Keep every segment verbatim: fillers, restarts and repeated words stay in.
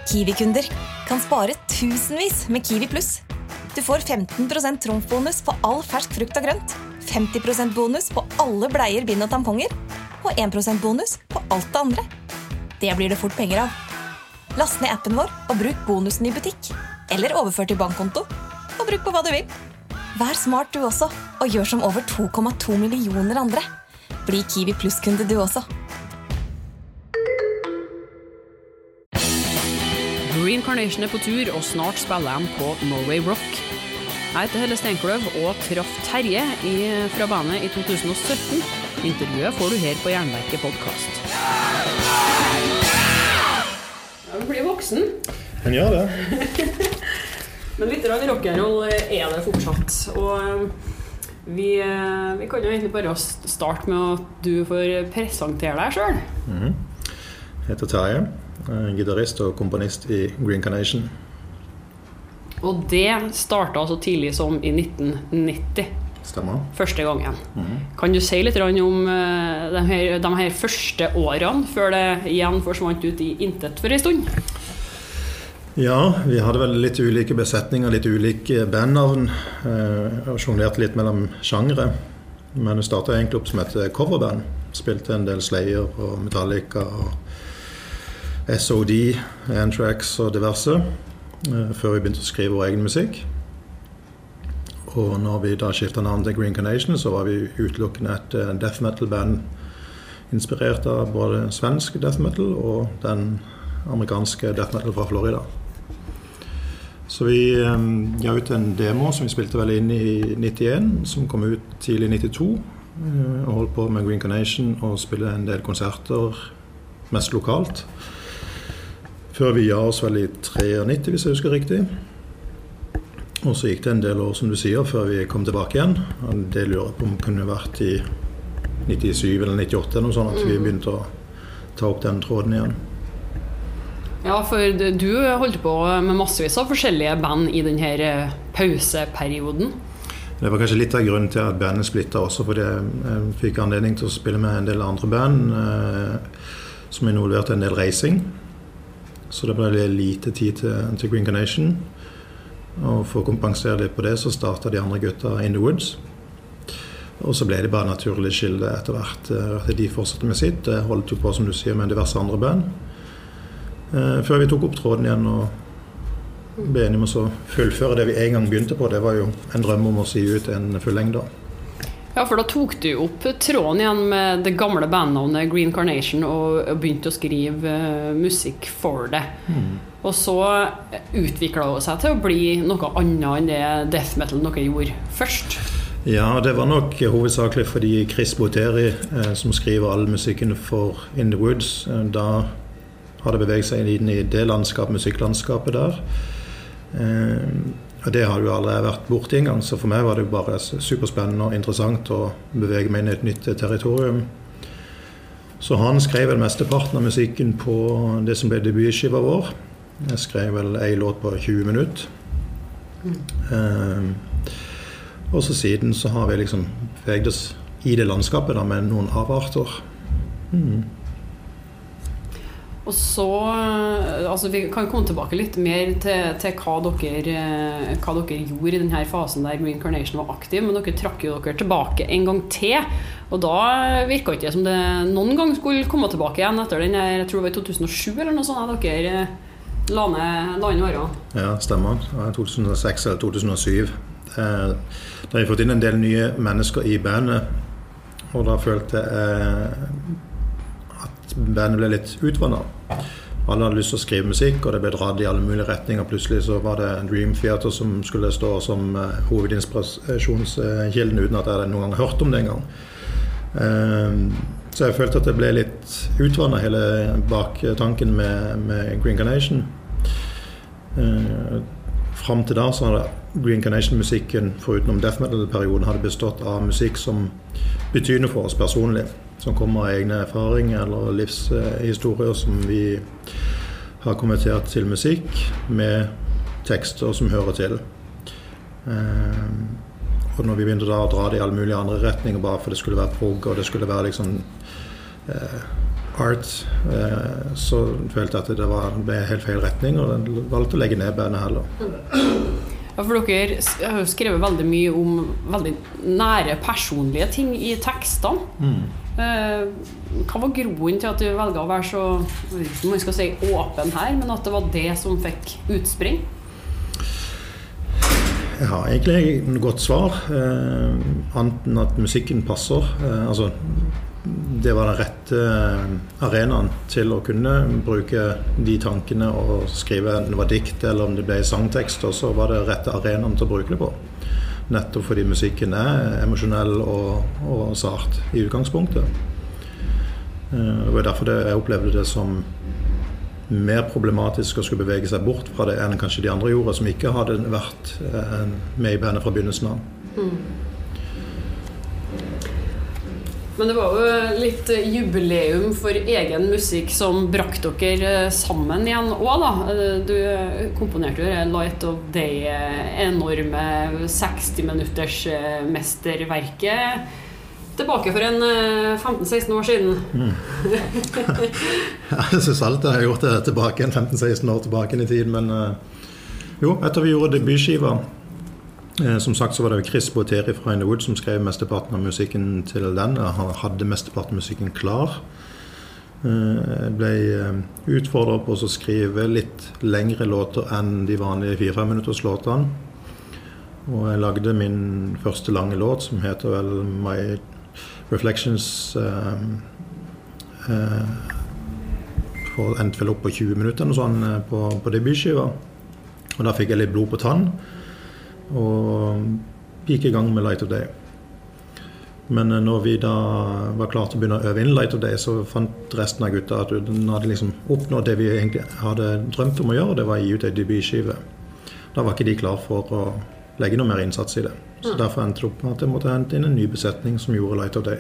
Kiwi-kunder kan spare tusenvis med Kiwi Plus. Du får femten prosent trumfbonus på all fersk frukt og grønt, femti prosent bonus på alle bleier, bind og tamponger, og en prosent bonus på alt det andre. Det blir det fort penger av. Last ned appen vår og bruk bonusen i butikk, eller overfør til bankkonto, og bruk på hva du vil. Vær smart du også, og gjør som over to komma to millioner andre. Bli Kiwi Plus-kunde du også. Reincarnation er på tur, og snart spiller de på Norway Rock. Jeg heter Helle Steinkløv og traff Terje i, fra bandet i to tusen og sytten. Intervjuet får du her på Jernverket podcast. Ja, du blir voksen. Den gjør det. Men litt rock'n'roll er det fortsatt. Og vi, vi kan jo egentlig bare starte med at du får presentere deg selv. Mm-hmm. Jeg heter Terje. Gitarrist og komponist i Reincarnation. Og det startet altså tidlig som i nitten nitti. Stemmer. Første gangen. Mm-hmm. Kan du si litt om de her, de her første årene før det igjen forsvant ut i intet for en stund? Ja, vi hadde vel litt ulike besetninger, litt ulike bandnavn, og sjonglerte litt mellom genre. Men det startet egentlig opp som et coverband. Spilte en del Slayer og Metallica og S O D, Anthrax og diverse, før vi begynte å skrive vår egen musikk. Og når vi da skiftet navn til Reincarnation, så var vi utelukkende et death metal-band inspirert av både svensk death metal og den amerikanske death metal fra Florida. Så vi um, ga ut en demo som vi spilte vel inn i nittien, som kom ut tidlig i nittito, og holdt på med Reincarnation og spille en del konserter, mest lokalt. Før vi ga oss vel i nittiotre, hvis jeg husker riktig. Og så gikk det en del år, som du sier, før vi kom tilbake igjen. Og det lurer på om det kunne vært i nittisju eller nittiåtte, noe sånt, at vi begynte å ta opp den tråden igjen. Ja, for du holdt på med massevis av forskjellige band i denne pauseperioden. Det var kanskje litt av grunnen til at bandet splittet også, fordi jeg fikk anledning til å spille med en del andre band eh, som involverte en del reising. Så det ble lite tid til, til Reincarnation. Og for å kompensere litt på det, så startet de andre gutta In The Woods. Og så ble det bare naturlig skilde etter hvert. At de fortsatte med sitt. Det holdt jo på, som du sier, med diverse andre band. Eh, før vi tok opp tråden igjen og ble enige om å fullføre det vi en gang begynte på. Det var jo en drøm om å si ut en full lengde. Ja, for da tok du opp tråden igjen med det gamle bandnavnet Reincarnation og begynte å skrive uh, musikk for det. Mm. Og så utviklet det seg til å bli noe annet enn det death metal dere gjorde først. Ja, det var nok hovedsakelig fordi Chris Boteri, eh, som skriver all musikken for In The Woods, eh, da hadde beveget seg inn i det landskap, musikklandskapet der. Eh, Og det har jo aldri vært borte en gang, så for meg var det jo bare superspennende og interessant å bevege meg inn i et nytt territorium. Så han skrev vel mesteparten av musikken på det som ble debutskiva vår. Jeg skrev vel en låt på tjue minutter. Mm. Um, og så siden så har vi liksom beveget oss i det landskapet da, med noen avarter. Mm. Og så, altså vi kan komme tilbake litt mer til, til hva, dere, hva dere gjorde i denne fasen der Reincarnation var aktiv, men dere trakk jo dere tilbake en gang til, og da virket ikke som det noen gang skulle komme tilbake igjen etter den, jeg tror det var i to tusen og sju eller noe sånt, at dere la ned landet årene. Ja, stemmer. Det var to tusen og seks eller to tusen og syv. Da har jeg fått inn en del nye mennesker i bandet, og da følte jeg bandet ble litt utvannet. Alle hadde lyst til å skrive musikk, og det ble dratt i alle mulige retninger. Plutselig så var det Dream Theater som skulle stå som uh, hovedinspirasjonskilden, uten at jeg noen gang hørt om det en gang. Uh, så jeg følte at det ble litt utvannet, hele baktanken med, med Reincarnation. Uh, Fram til da så hadde Reincarnation-musikken, foruten om death metal-perioden, hadde bestått av musikk som betyr noe for oss personlig, som kommer av egne erfaringer eller livshistorier som vi har konvertert til musikk med tekster som hører til. Og når vi begynte da å dra det i alle mulige andre retninger, bare for det skulle være prog, og det skulle være liksom eh, Art, eh, så følte jeg at det var ble helt feil retning, og jeg valgte å legge ned bandet heller. Ja, for dere har jo skrevet veldig mye om veldig nære personlige ting i tekstene. Mm. Eh, hva var grunnen til at du velget å være så, man skal si åpen her, men at det var det som fikk utspring? Jeg har egentlig et godt svar, eh, annet enn at musikken passer. Eh, altså, det var den rette arenaen til å kunne bruke de tankene og skrive, enten det var dikt eller om det ble sangtekst, og så var det rette arenaen til å bruke det på. Nettopp fordi musikken er emosjonell og, og sart i utgangspunktet. Eh, det var derfor det, jeg opplevde det som mer problematisk å skulle bevege seg bort fra det enn kanskje de andre gjorde som ikke hadde vært med i bandet fra begynnelsen av. Mm. Men det var jo litt jubileum for egen musikk som brakte dere sammen igjen også da. Du komponerte jo Light of Day, enorme seksti minutters mesterverket. Tilbake for en femten seksten år siden. Mm. Jeg synes alltid jeg har gjort det tilbake en femten seksten år tilbake i tid, men jo, etter vi gjorde debutskiva, som sagt så var det jo Chris Botteri fra In The Woods som skrev mesteparten av musikken til den. Han hadde mesteparten av musikken klar. Jeg ble utfordret på å skrive litt lengre låter enn de vanlige fire-fem minutters låtene. Og jeg lagde min første lange låt som heter vel My Reflections uh, uh, for endte vel opp på tjue minutter og sånn, uh, på, på debutskiva. Og da fikk jeg litt blod på tann og gikk i gang med Light of Day. Men uh, når vi da var klart til å begynne å øve inn Light of Day, så fant resten av gutta at den hadde liksom oppnådd det vi egentlig hadde drømt om å gjøre, det var å gi ut en debutskive. Da var ikke de klar for å legge noe mer innsats i det. Så derfor endte det opp med at jeg måtte hente inn en ny besetning som gjorde Light of Day.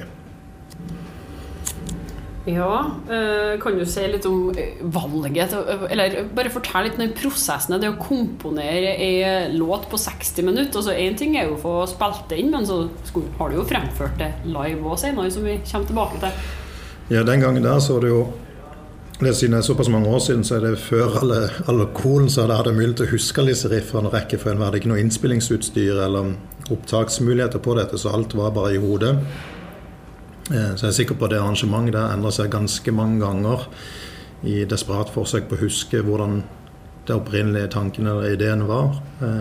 Ja, kan du si litt om valget, eller bare fortell litt om prosessen, det å komponere en låt på seksti minutter. Altså, en ting er jo å få spilt det inn, men så har du jo fremført det live også senere, som vi kommer tilbake til. Ja, den gangen der så var det jo det siden det er såpass mange år siden, så er det før alle, alle kolen, så hadde jeg mulighet til å huske disse riffene og rekkefølgen. Vi hadde ikke noe innspillingsutstyr eller opptaksmuligheter på dette, så alt var bare i hodet. Så jeg er sikker på at det arrangementet der endret seg ganske mange ganger i desperat forsøk på å huske hvordan det opprinnelige tanken eller ideen var.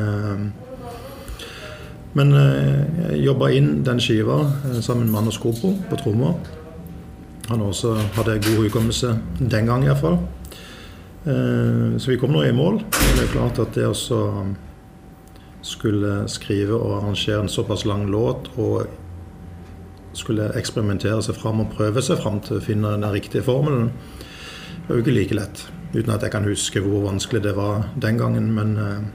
Men jeg jobbet inn den skiva sammen med Anders Kopo på trommer. Han også hadde god hukommelse den gang i hvert fall. Så vi kom nå i mål. Det er klart at det også skulle skrive og arrangere en såpass lang låt og skulle eksperimentere seg frem og prøve seg frem til å finne den riktige formelen. Det var jo ikke like lett, uten at jeg kan huske hvor vanskelig det var den gangen, men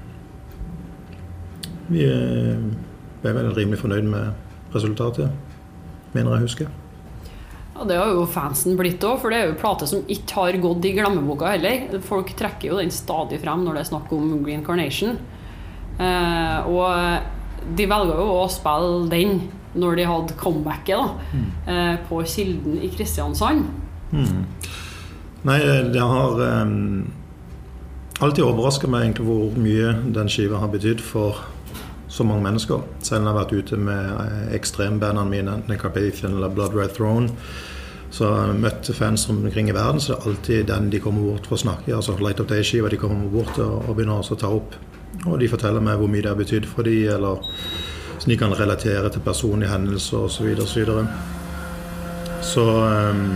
vi ble vel rimelig fornøyd med resultatet, mener jeg husker. Ja, det har jo fansen blitt også, for det er jo plate som ikke har gått i glemmeboka heller. Folk trekker jo den stadig frem når det er snakk om Green Carnation. Eh, og de velger jo å spille den når de hadde comebacket da, mm. eh, på Kilden i Kristiansand. Mm. Nei, det har um, alltid overrasket meg egentlig hvor mye den skiva har betydd for så mange mennesker. Selv når jeg har vært ute med ekstrembandene mine, enten Carpathian eller Blood Red Throne, så har jeg møtt fans omkring i verden, så det er alltid den de kommer bort for å snakke. Altså Light of Day-skiva de kommer bort og, og begynner også å ta opp. Og de forteller meg hvor mye det har betydd for de, eller så de kan relatere til personlige hendelser og så videre og så videre. Så, um,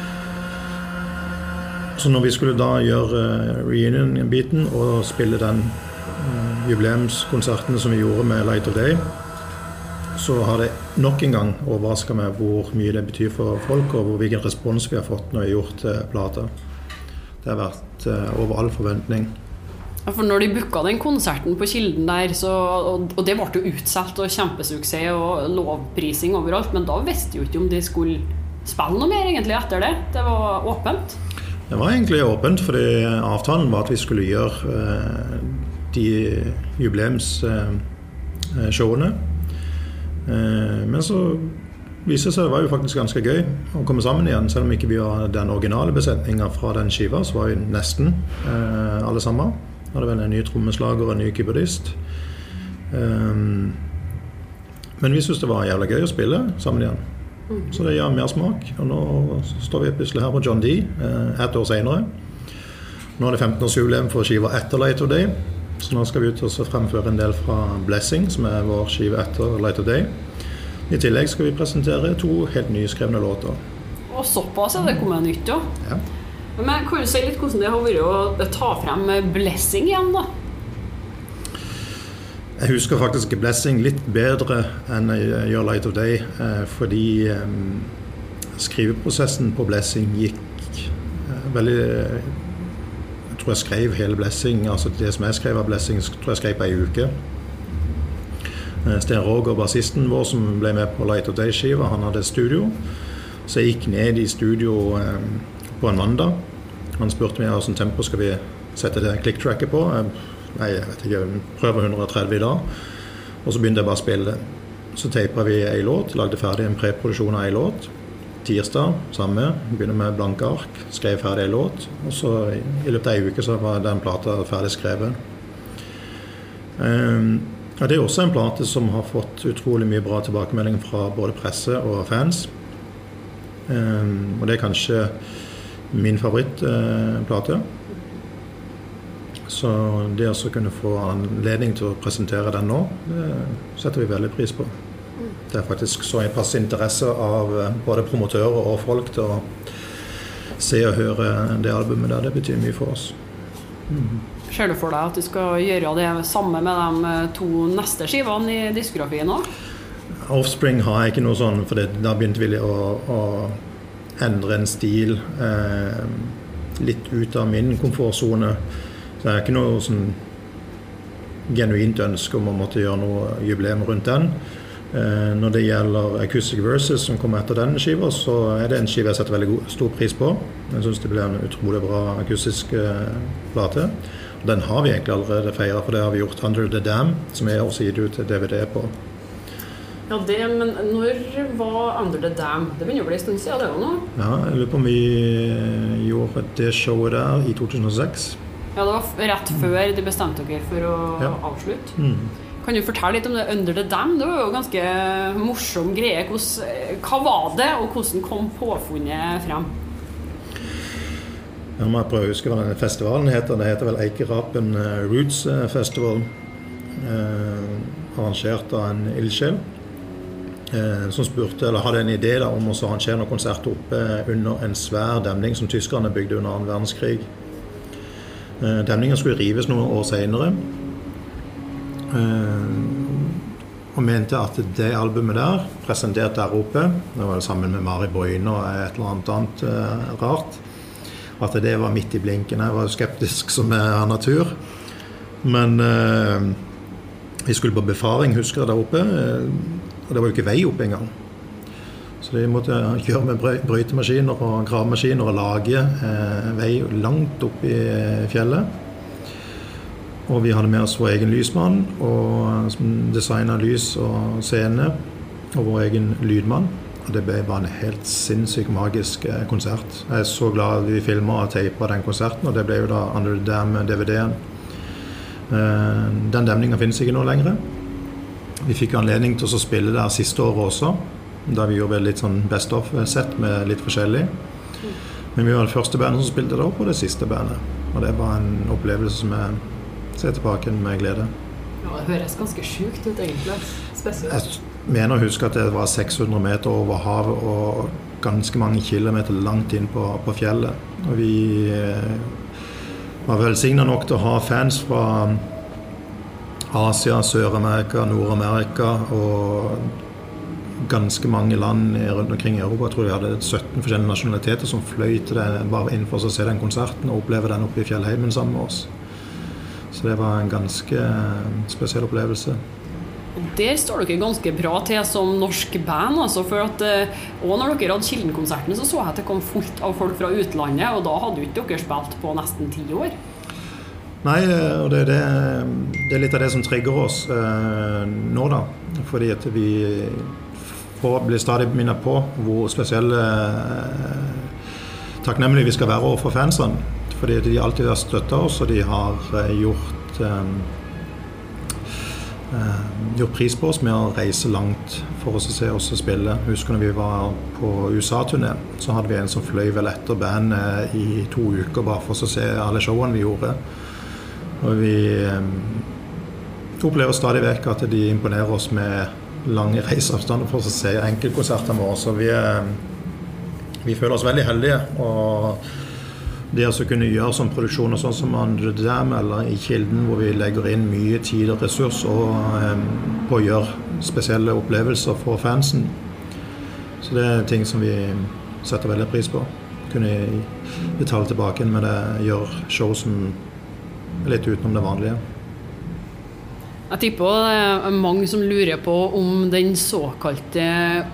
så når vi skulle da gjøre uh, reunion-biten og spille den jubileumskonsertene som vi gjorde med Light of Day, så har det nok en gang overrasket meg hvor mye det betyr for folk og hvor hvilken respons vi har fått når vi har gjort uh, plata. Det har vært uh, over all forventning. Ja, for når de booket den konserten på Kilden der, så, og, og det ble jo utsatt og kjempesuksess og lovprising overalt, men da visste jo ikke om de skulle spille noe mer egentlig etter det. Det var åpent. Det var egentlig åpent, fordi avtalen var at vi skulle gjøre uh, de jubileumsshowene. Men så viste seg det var jo faktisk ganske gøy å komme sammen igjen, selv om ikke vi var den originale besetningen fra den skiva, så var vi nesten eh, alle sammen. Vi hadde vel en ny trommeslager og en ny keyboardist. Um, men vi synes det var jævlig gøy å spille sammen igjen. Så det gjør mer smak, og nå står vi plutselig her på John D eh, ett år senere. Nå er det femten års jubileum for skiva etter Light of Day, så nå skal vi ut og fremføre en del fra Blessing, som er vår skive etter Light of Day. I tillegg skal vi presentere to helt nyskrevne låter. Og såpass, ja, det kommer nytt jo. Ja. Men kan du si litt hvordan det har vært å ta frem Blessing igjen da? Jeg husker faktisk Blessing litt bedre enn jeg gjør Light of Day, fordi skriveprosessen på Blessing gikk veldig... Jeg tror jeg skrev hele Blessing, altså det som jeg skrev av Blessing, tror jeg skrev på en uke. Sten Roger, bassisten vår, som ble med på Light of Day-skiva, han hadde studio. Så jeg gikk ned i studio eh, på en mandag. Han spurte meg hvordan tempo skal vi sette det click-tracket på. Nei, jeg vet ikke, prøver hundre og tretti i dag. Og så begynte jeg bare å spille det. Så teipet vi en låt, lagde ferdig en preproduksjon av en låt. Tirsdag, samme, begynte med blanke ark, skrev ferdig en låt. Og så i løpet av en uke så var den plata ferdig skrevet. Um, Ja, det er også en plate som har fått utrolig mye bra tilbakemelding fra både presse og fans. Um, og det er kanskje min favorittplate. Uh, så det å kunne få anledning til å presentere den nå, det setter vi veldig pris på. Det er faktisk så en pass interesse av både promotører og folk til å se og høre det albumet der. Det betyr mye for oss. Mm. Ser du for deg at du skal gjøre det samme med de to neste skivene i diskografien nå? Offspring har jeg ikke noe sånn, for det, da begynte vi å, å endre en stil eh, litt ut av min komfortzone. Så det er ikke noe sånn genuint ønske om å måtte gjøre noe jubileum rundt den. Eh, når det gjelder Acoustic Versus som kommer etter den skiva, så er det en skive jeg setter veldig god, stor pris på. Jeg synes det ble en utrolig bra akustisk eh, plate. Den har vi egentlig allerede feiret, for det har vi gjort Under the Dam, som er også gitt ut D V D på. Ja, det, men når var Under the Dam? Det begynner å bli en stund siden, det jo nå? Ja, jeg lurer på om vi gjorde det showet der i to tusen og seks. Ja, det var rett før de bestemte dere for å ja. avslutte. Mm. Kan du fortelle litt om det Under the Dam? Det var jo ganske morsom greie. Hvordan, hva var det, og hvordan kom påfunnet frem? Ja, må jeg prøve å huske hva denne festivalen heter. Det heter vel Eikerapen Roots Festival, eh, arrangert av en ildsjel, eh, som spurte, eller hadde en idé da, om å arrangere noen konserter oppe under en svær demning som tyskerne bygde under annen verdenskrig. Eh, demningen skulle rives noen år senere, eh, og mente at det albumet der, presentert der oppe, det var det sammen med Mari Boine og et eller annet annet eh, rart, at det var midt i blinken. Jeg var skeptisk som er av natur. Men eh, vi skulle på befaring, husker jeg, der oppe. Eh, og det var jo ikke vei opp engang. Så vi måtte kjøre med brøytemaskiner og gravemaskiner og lage eh, vei langt opp i fjellet. Og vi hadde med oss vår egen lysmann, og som designet lys og scene, og vår egen lydmann. Og det ble bare en helt sinnssykt magisk konsert. Jeg er så glad vi filmet og teipet den konserten, og det ble jo da Under the Dam D V D-en. Den demningen finnes ikke nå lenger. Vi fikk anledning til å spille der siste året også, da vi gjorde litt sånn best-of-sett med litt forskjellig. Men vi var det første bandet som spilte det opp, og det siste bandet. Og det var en opplevelse som jeg ser tilbake med glede. Ja, det høres ganske sjukt ut egentlig, spesielt. Jeg mener å huske at det var seks hundre meter over havet og ganske mange kilometer langt inn på, på fjellet. Og vi eh, var velsignet nok til å ha fans fra Asia, Sør-Amerika, Nord-Amerika og ganske mange land rundt omkring i Europa. Jeg tror vi hadde sytten forskjellige nasjonaliteter som fløy til det bare inn for å se den konserten og oppleve den oppe i fjellheimen sammen med oss. Så det var en ganske spesiell opplevelse. Der står dere ganske bra til som norsk band, altså, for at og når dere hadde Kilden-konserten så så jeg at det kom fullt av folk fra utlandet, og da hadde jo ikke dere spilt på nesten ti år. Nei, og det er, det, det er litt av det som trigger oss eh, nå da, fordi at vi på, blir stadig minnet på hvor spesielle takknemlige vi skal være overfor fansene, fordi de alltid har støttet oss, og de har gjort, um, uh, gjort pris på oss med å reise langt for oss å se oss spille. Husker når vi var på U S A-turné, så hadde vi en som fløy vel etter bandet i to uker bare for å se alle showene vi gjorde. Og vi um, opplever stadig vekk at de imponerer oss med lange reiseavstander for å se enkeltkonsertene våre, så vi um, Vi føler oss veldig heldige, og det å kunne gjøre sånn produksjoner sånn som Under the Dam eller i Kilden, hvor vi legger inn mye tid og ressurs og, um, på å gjøre spesielle opplevelser for fansen. Så det er ting som vi setter veldig pris på. Kunne betale tilbake med det, gjøre show som er litt utenom det vanlige. Jeg tipper det er mange som lurer på om den såkalte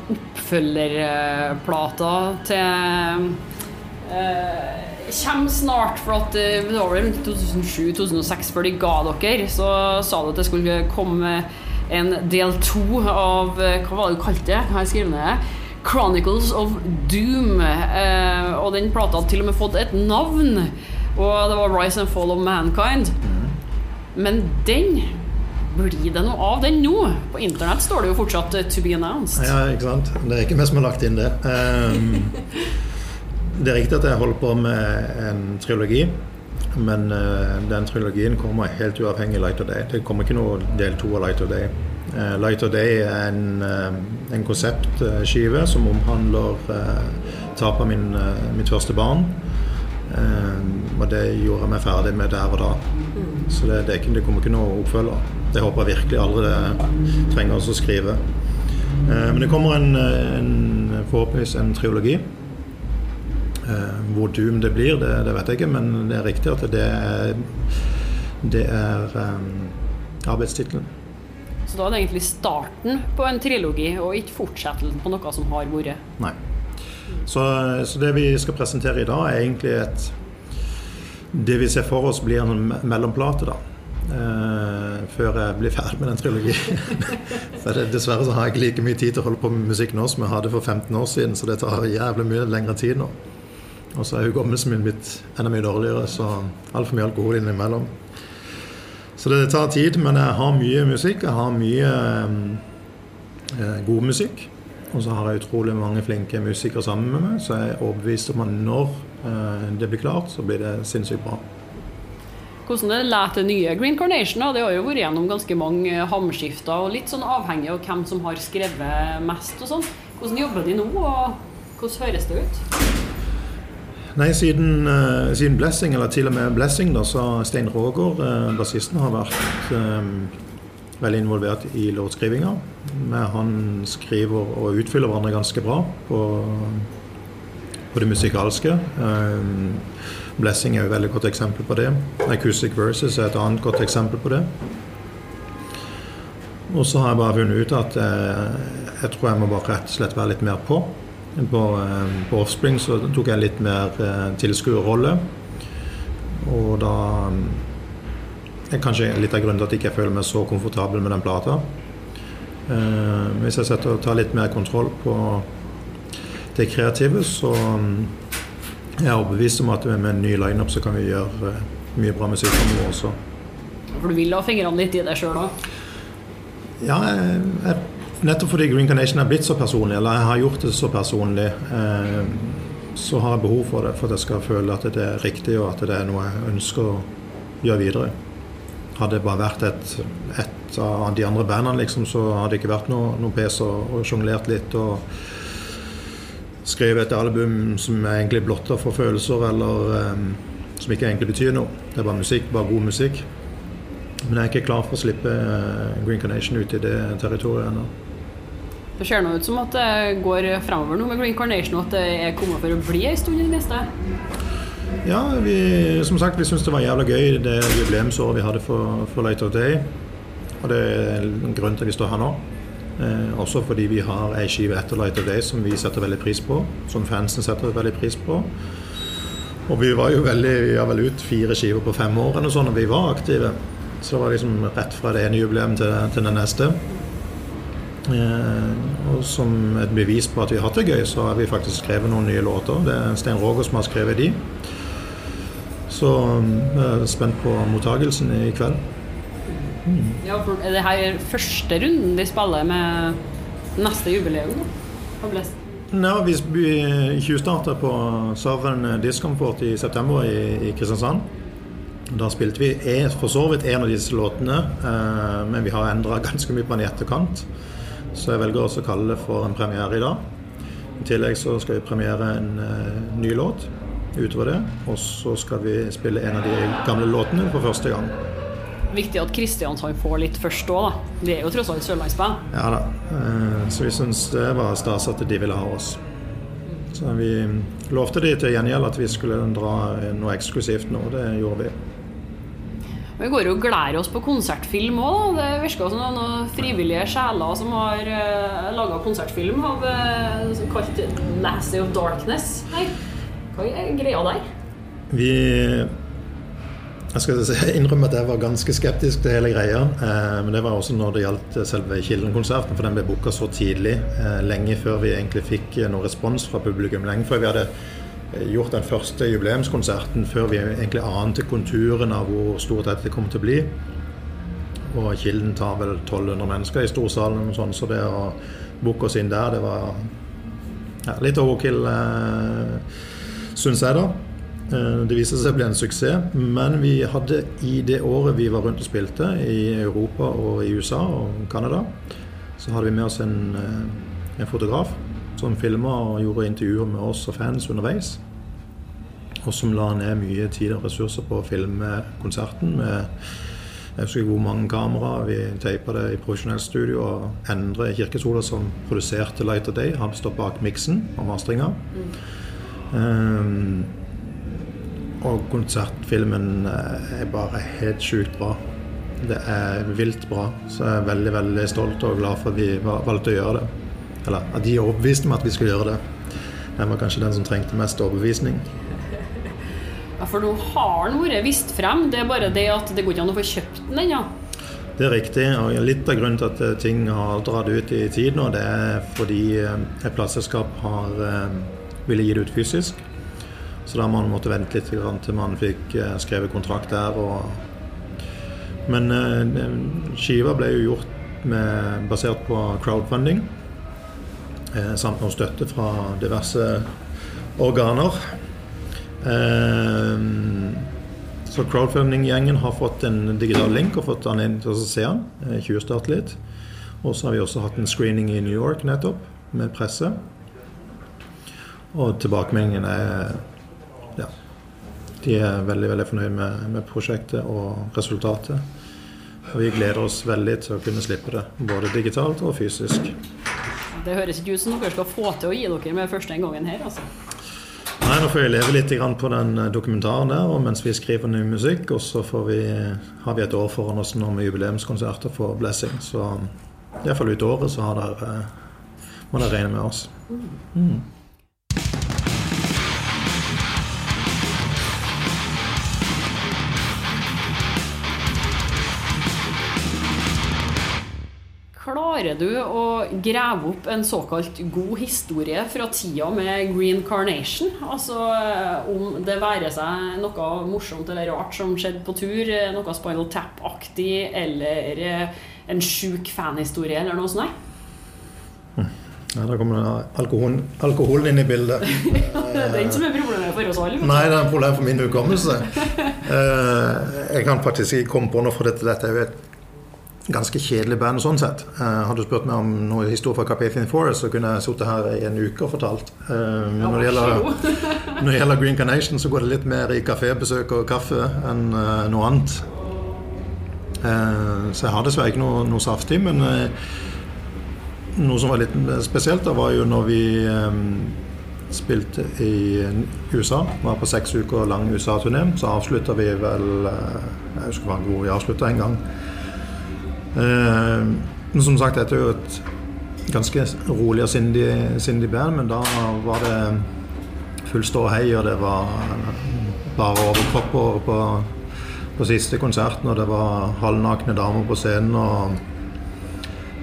oppfølgerplata til eh, kommer snart, for at det var vel to tusen sju til to tusen seks før de ga dere, så sa du at det skulle komme en del to av, hva var det du kalte det? Har jeg skrevet ned? Chronicles of Doom, eh, og den plata hadde til og med fått et navn, og det var Rise and Fall of Mankind. Men den blir det noe av den nå? På internett står det jo fortsatt to be announced. Ja, ikke sant? Det er ikke meg som har lagt inn det. Um, det er riktig at jeg holder på med en trilogi, men uh, den trilogien kommer helt uavhengig av Light of Day. Det kommer ikke noe del to av Light of Day. Uh, Light of Day er en, uh, en konseptskive som omhandler uh, tap av min, uh, mitt første barn. Uh, og det gjorde jeg meg ferdig med der og da. Så det, det, er ikke, det kommer ikke noe oppfølger. Det håper jeg virkelig aldri det trenger oss å skrive. Eh, men det kommer en, en forhåpentligvis en trilogi. Eh, hvor Doom det blir, det, det vet jeg ikke, men det er riktig at det er, det er um, arbeidstitlen. Så da er det egentlig starten på en trilogi, og ikke fortsettelsen på noe som har vært? Nei. Så, så det vi skal presentere i dag er egentlig et det vi ser for oss blir en mellomplate da. Uh, før jeg blir ferdig med den trilogien. For det, dessverre så har jeg ikke like mye tid til å holde på med musikk nå som jeg hadde for femten år siden, så det tar jævlig mye lengre tid nå. Og så er jo gommelsen min blitt enda mye dårligere, så alt for mye alkohol innimellom. Så det tar tid, men jeg har mye musikk, jeg har mye um, uh, god musikk, og så har jeg utrolig mange flinke musikere sammen med meg, så jeg er overbevist om at når uh, det blir klart, så blir det sinnssykt bra. Hvordan det lærte nye Green Carnation? Det har jo vært gjennom ganske mange hamskifter, og litt sånn avhengig av hvem som har skrevet mest og sånn. Hvordan jobber de nå, og hvordan høres det ut? Nei, siden, uh, siden Blessing, eller til og med Blessing, da, så Stein Roger, uh, bassisten, har vært um, veldig involvert i låtskrivinga. Men han skriver og utfyller hverandre ganske bra på, på det musikalske. Um, Blessing er jo et veldig godt eksempel på det. Acoustic Verses er et annet godt eksempel på det. Og så har jeg bare funnet ut at eh, jeg tror jeg må bare rett og slett være litt mer på. På, eh, på Offspring så tok jeg litt mer eh, tilskuerrolle. Og da er kanskje litt av grunnen til at jeg ikke føler meg så komfortabel med den plata. Eh, hvis jeg setter og tar litt mer kontroll på det kreative, så jeg er overbevist om at med en ny line-up så kan vi gjøre mye bra musikk om det også. For du vil ha fingrene litt i det selv da? Ja, jeg, jeg, nettopp fordi Green Carnation er blitt så personlig, eller jeg har gjort det så personlig, eh, så har jeg behov for det, for at jeg skal føle at det er riktig, og at det er noe jeg ønsker å gjøre videre. Hadde det bare vært et, et av de andre bandene, liksom, så hadde det ikke vært noe, noe pes og, og sjonglert litt, og skrevet et album som er egentlig blotter for følelser, eller um, som ikke egentlig betyr noe. Det er bare musikk, bare god musikk. Men jeg er ikke klar for å slippe uh, Green Carnation ut i det territoriet ennå. Det ser nå ut som at det går fremover nå med Green Carnation, og at det er kommet for å bli en stund i det neste. Ja, vi, som sagt, vi synes det var jævla gøy det jubileumsåret vi hadde for, for Light of Day. Og det er en grunn til at vi står her nå. Eh, også fordi vi har en skive etter Light of Day som vi setter veldig pris på, som fansen setter veldig pris på. Og vi var jo veldig, vi har vel ut fire skiver på fem år eller sånn, når vi var aktive. Så det var liksom rett fra det ene jubileum til, til det neste. Og som et bevis på at vi har hatt det gøy, så har vi faktisk skrevet noen nye låter. Det er Stein Roger som har skrevet de. Så jeg er spent på mottagelsen i kveld. Mm. Ja, for er det her første runden de spiller med neste jubileum? Ja, vi, vi tjuvstartet på Southern Discomfort i september i, i Kristiansand. Da spilte vi er for så vidt en av disse låtene, eh, men vi har endret ganske mye på den i etterkant. Så jeg velger også å kalle det for en premiere i dag. I tillegg så skal vi premiere en eh, ny låt utover det, og så skal vi spille en av de gamle låtene for første gang. Viktig at Kristiansand får litt først også da. Det er jo tross alt sørlandsband. Ja da, så vi synes det var stas at de ville ha oss. Så vi lovte de til gjengjeld at vi skulle dra noe eksklusivt nå, det gjorde vi. Vi går jo og gleder oss på konsertfilm også. Det virker som noen frivillige sjeler som har uh, laget konsertfilm av uh, kalt Lassie of Darkness. Nei. Hva er greia der? Vi, jeg skal innrømme at jeg var ganske skeptisk til hele greia, eh, men det var også når det gjaldt selve Kilden-konserten, for den ble booket så tidlig, eh, lenge før vi egentlig fikk noen respons fra publikum, lenge før vi hadde gjort den første jubileumskonserten, før vi egentlig ante konturen av hvor stort dette kom til å bli. Og Kilden tar vel tolv hundre mennesker i storsalen, og sånn, så det å booke oss inn der, det var ja, litt overkill, eh, synes jeg da. Det viste seg å bli en suksess, men vi hadde i det året vi var rundt og spilte i Europa og i U S A og Canada, så hadde vi med oss en, en fotograf som filmet og gjorde intervjuer med oss og fans underveis, og som la ned mye tid og ressurser på å filme konserten med, jeg husker ikke hvor mange kameraer, vi teipet det i profesjonelt studio, og Endre Kirkesola som produserte Light of Day, han stod bak mixen og mastringen. Mm. Um, og konsertfilmen er bare helt sykt bra. Det er vilt bra, så jeg er veldig, veldig stolt og glad for at vi valgte å gjøre det. Eller at de overbeviste meg at vi skulle gjøre det. Jeg var kanskje den som trengte mest overbevisning. Ja, for nå har den vært vist frem, det er bare det at det går ikke an å få kjøpt den ennå. Det er riktig, og litt av grunnen til at ting har dratt ut i tid nå, det er fordi et plateselskap har ville gi det ut fysisk, så da man måtte vente litt til man fikk skrevet kontrakt der. Og... Men skiva ble jo gjort med, basert på crowdfunding, samt noe støtte fra diverse organer. Så crowdfunding-gjengen har fått en digital link og fått den inn til å se den, tjuvstart litt. Og så har vi også hatt en screening i New York nettopp, med presse. Og tilbakemeldingen er, ja, de er veldig, veldig fornøyd med, med prosjektet og resultatet. Og vi gleder oss veldig til å kunne slippe det, både digitalt og fysisk. Det høres ikke ut som dere skal få til å gi dere med første en gangen her, altså. Nei, nå får vi leve litt på den dokumentaren der, og mens vi skriver ny musikk, og så får vi, har vi et år foran oss nå med jubileumskonserter for Blessing. Så i hvert fall ut året så har dere, må dere regne med oss. Mm. Klarer du å grave opp en såkalt god historie fra tida med Green Carnation? Altså om det værer seg noe morsomt eller rart som skjedde på tur, noe Spinal Tap-aktig, eller en sjuk fanhistorie eller noe sånt? Ja, da kommer alkohol, alkoholen inn i bildet. Det er ikke som er problemet for oss alle. Nei, det er et problem for min hukommelse. Jeg kan faktisk ikke komme på noe for dette. Dette er jo et ganske kjedelig band sånn sett. Uh, har du spurt meg om noe historie fra Carpathian Forest, så kunne jeg sittet her i en uke og fortalt. Uh, men når det, gjelder, når det gjelder Green Carnation, så går det litt mer i kafébesøk og kaffe enn uh, noe annet. Uh, så jeg har dessverre ikke noe, noe saftig, men uh, noe som var litt spesielt da var jo når vi um, spilte i U S A, var på seks uker lang U S A-turné, så avsluttet vi vel, uh, jeg husker hva hvor vi avsluttet en gang. Eh, men som sagt, dette er jo et ganske rolig og sindig, sindig band, men da var det full stå og hei, og det var bare overkropper på, på siste konserten, og det var halvnakne damer på scenen, og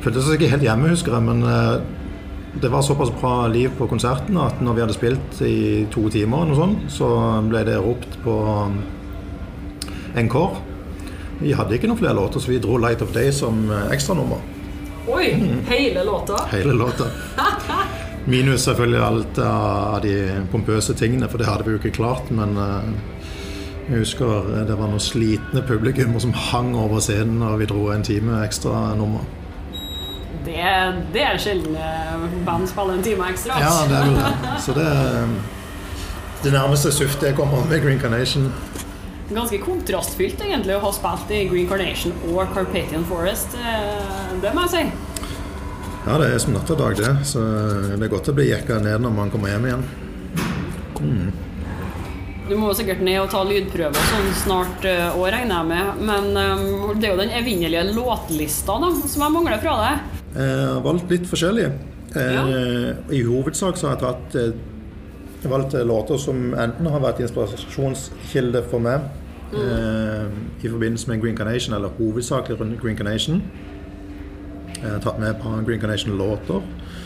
følte seg ikke helt hjemme, husker jeg, men det var såpass bra liv på konserten at når vi hadde spilt i to timer og sånn, så ble det ropt på encore. Vi hadde ikke noen flere låter, så vi dro Light of Day som ekstra nummer. Oi, mm. hele låta? Hele låta. Minus selvfølgelig alt av de pompøse tingene, for det hadde vi jo ikke klart, men jeg husker det var noen slitne publikum som hang over scenen, og vi dro en time ekstra nummer. Det, det er sjelden band spiller en time ekstra. Ja, det er vel det. Så det er det nærmeste suftet jeg kommer med Green Carnation. Ganske kontrastfylt egentlig å ha spilt i Green Carnation og Carpathian Forest, det må jeg si. Ja, det er som natt og dag det, så det er godt å bli jekket ned når man kommer hjem igjen. Mm. Du må jo sikkert ned og ta lydprøver sånn snart uh, år regner jeg med, men um, det er jo den evinnelige låtlista da, som jeg mangler fra deg. Jeg har valgt litt forskjellige. Ja. I hovedsak så har jeg tatt jeg valgt låter som enten har vært inspirasjonskilde for meg mm. eh, i forbindelse med Green Carnation, eller hovedsakelig rundt Green Carnation. Jeg har tatt med et par Green Carnation-låter.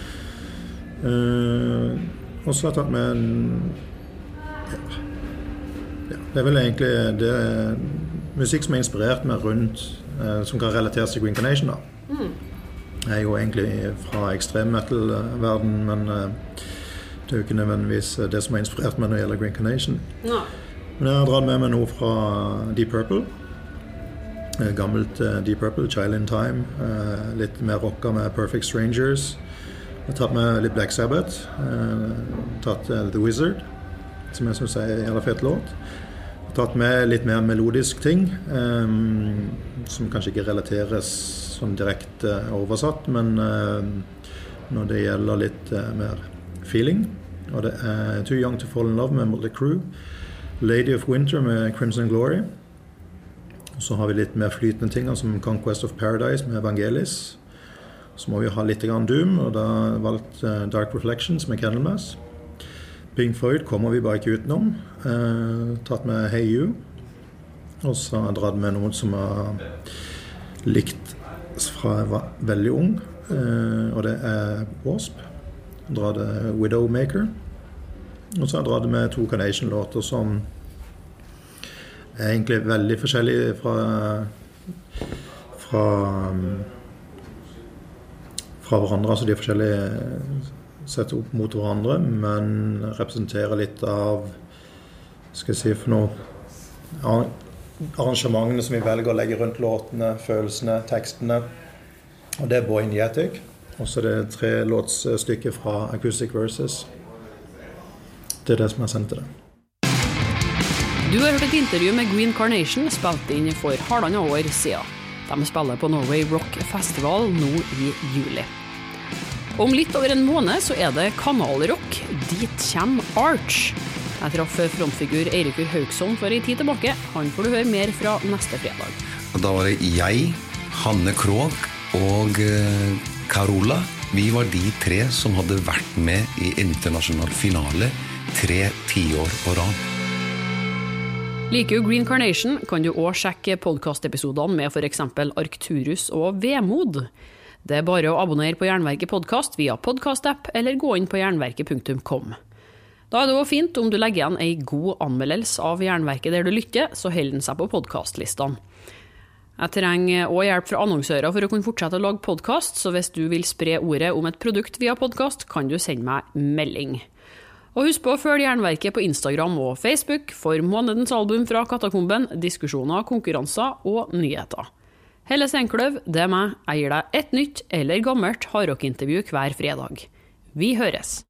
Eh, og så har jeg tatt med en ja, ja, det er vel egentlig det musikk som er inspirert meg rundt, eh, som kan relateres til Green Carnation da. Mm. Jeg er jo egentlig fra ekstrem metal-verden, men uh, det er jo ikke nødvendigvis det som har inspirert meg når det gjelder Green Carnation. No. Men jeg har dratt med meg noe fra Deep Purple. Gammelt uh, Deep Purple, Child in Time. Uh, litt mer rocka med Perfect Strangers. Jeg har tatt med litt Black Sabbath. Uh, tatt uh, The Wizard, som jeg synes er en jævla fett låt. Jeg har tatt med litt mer melodisk ting, um, som kanskje ikke relateres sånn direkte oversatt, men uh, når det gjelder litt uh, mer feeling, og det er Too Young to Fall in Love med Motley Crue, Lady of Winter med Crimson Glory, og så har vi litt mer flytende ting som Conquest of Paradise med Vangelis. Så må vi ha litt grann Doom, og da har jeg valgt uh, Dark Reflections med Candlemass. Pink Floyd kommer vi bare ikke utenom. Uh, tatt med Hey You, og så har jeg dratt med noen som har likt fra jeg var veldig ung, uh, og det er Wasp. Jeg drar det Widowmaker. Og så har jeg dratt med to Carnation-låter som er egentlig veldig forskjellige fra fra fra hverandre, altså de er forskjellige sett opp mot hverandre, men representerer litt av, skal jeg si for noe, arrangementene som vi velger å legge rundt låtene, følelsene, tekstene. Og det er Boy Nietic. Og så er det tre låtstykker fra Acoustic Verses. Det er det som er sendt til det. Du har hørt et intervju med Green Carnation, spilt inn for halvannet år siden. De spiller på Norway Rock Festival nå i juli. Om litt over en måned så er det kanalrock. Dit kommer Arch. Jeg traff frontfigur Eirikur Hauksson for en tid tilbake. Han får du høre mer fra neste fredag. Da var det jeg, Hanne Krogh og Carola. Vi var de tre som hadde vært med i internasjonal finale tre tiår på rad. Liker du Green Carnation, kan du også sjekke podcastepisodene med for eksempel Arcturus og Vemod. Det er bare å abonnere på Jernverket podcast via podcast-app eller gå inn på jernverket punktum com. Da er det også fint om du legger igjen en god anmeldelse av Jernverket der du lytter, så holder den seg på podcastlistene. Jeg trenger også hjelp fra annonsører for å kunne fortsette å lage podcast, så hvis du vil spre ordet om et produkt via podcast, kan du sende meg melding. Og husk på å følge Jernverket på Instagram og Facebook for månedens album fra Katakomben, diskusjoner, konkurranser og nyheter. Helle Senkløv, det er meg. Jeg gir deg et nytt eller gammelt hardrock-intervju hver fredag. Vi høres!